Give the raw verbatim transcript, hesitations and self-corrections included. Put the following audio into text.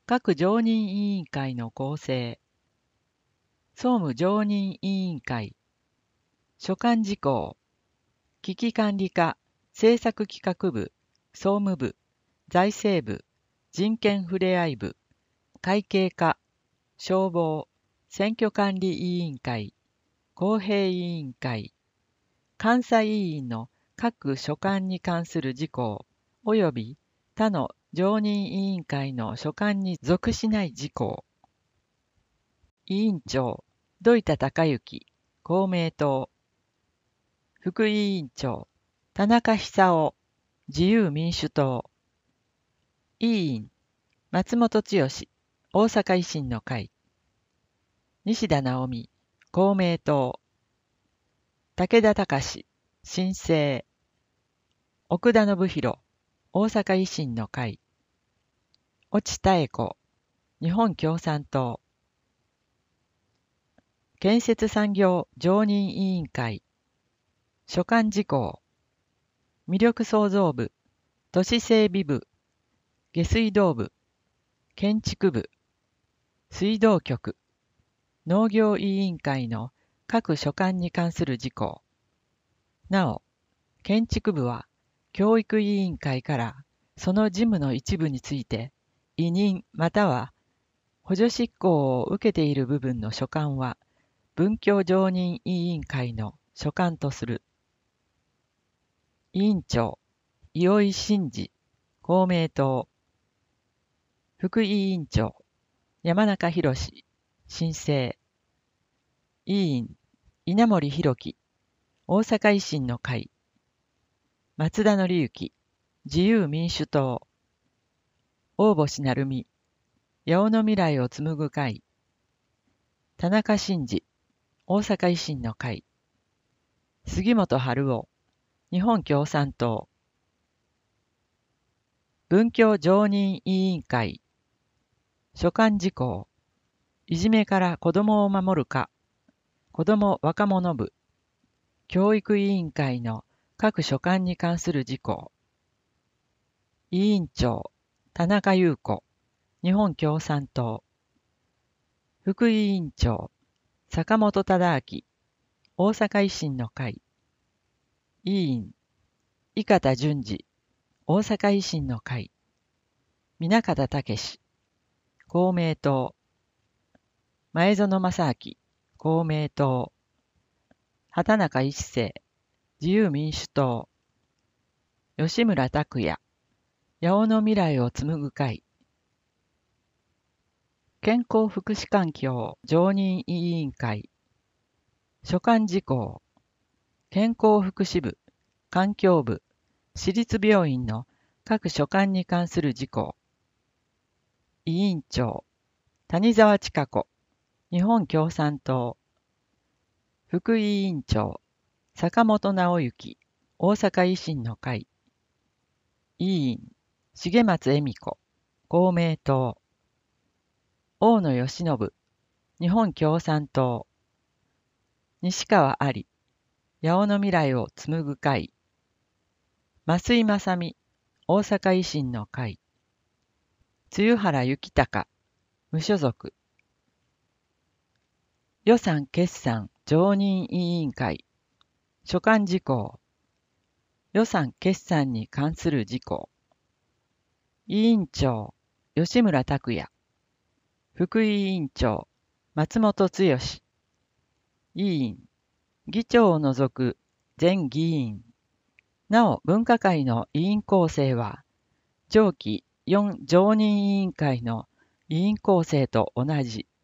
各常任委員会の構成。総務常任委員会。所管事項。危機管理課、政策企画部、総務部、財政部、人権ふれあい部、会計課、消防、選挙管理委員会、公平委員会、監査委員の各所管に関する事項及び他の常任委員会の所管に属しない事項。委員長、土井田孝之、公明党。副委員長、田中久夫、自由民主党。委員、松本剛、大阪維新の会。西田直美、公明党。武田隆、新生。奥田信弘、大阪維新の会。越智妙子、日本共産党。建設産業常任委員会。所管事項。魅力創造部、都市整備部、下水道部、建築部、水道局、農業委員会の各所管に関する事項。なお、建築部は教育委員会からその事務の一部について委任または補助執行を受けている部分の所管は文教常任委員会の所管とする。委員長、伊井真二、公明党。副委員長、山中博史、新生。委員、稲森弘樹、大阪維新の会。松田紀之、自由民主党。大星成美、八尾の未来を紡ぐ会。田中真二、大阪維新の会。杉本春夫、日本共産党。文教常任委員会。所管事項。いじめから子どもを守る課、子ども若者部、教育委員会の各所管に関する事項。委員長、田中優子、日本共産党。副委員長、坂本忠明、大阪維新の会。委員、伊方淳二、大阪維新の会。南方武史、公明党。前園正明、公明党。畑中一生、自由民主党。吉村拓也、八尾の未来を紡ぐ会。健康福祉環境常任委員会。所管事項。健康福祉部、環境部、私立病院の各所管に関する事項。委員長、谷沢千佳子、日本共産党。副委員長、坂本直之、大阪維新の会。委員、重松恵美子、公明党。大野義信、日本共産党。西川有、八尾の未来を紡ぐ会。増井正美、大阪維新の会。露原幸隆、無所属。予算決算常任委員会。所管事項。予算決算に関する事項。委員長、吉村拓也。副委員長、松本剛。委員、議長を除く全議員。なお、分科会の委員構成は、上記よん常任委員会の委員構成と同じ。